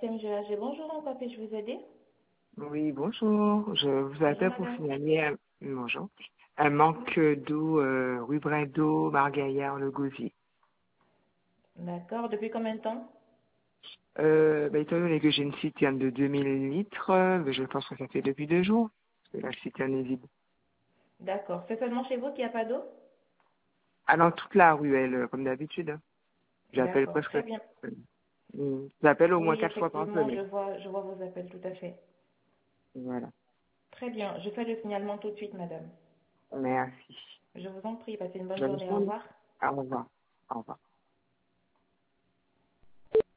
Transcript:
CMGAG. Bonjour, en quoi puis-je vous aider? Oui, bonjour. Je vous Bonjour, appelle pour madame. signaler bonjour, un manque d'eau rue Brindeau, Margaillard, Le Gosier. D'accord. Depuis combien de temps? Étant donné que j'ai une citerne de 2000 litres, je pense que ça fait depuis 2 jours que la citerne est vide. D'accord. C'est seulement chez vous qu'il n'y a pas d'eau? Ah, dans toute la ruelle, comme d'habitude, hein. J'appelle D'accord. presque. Très bien. J'appelle au moins Oui, 4 fois par effectivement, semaine. je vois vos appels, tout à fait. Voilà. Très bien. Je fais le signalement tout de suite, madame. Merci. Je vous en prie. Passez une bonne Bonne journée. Au journée. revoir. Au revoir. Au revoir.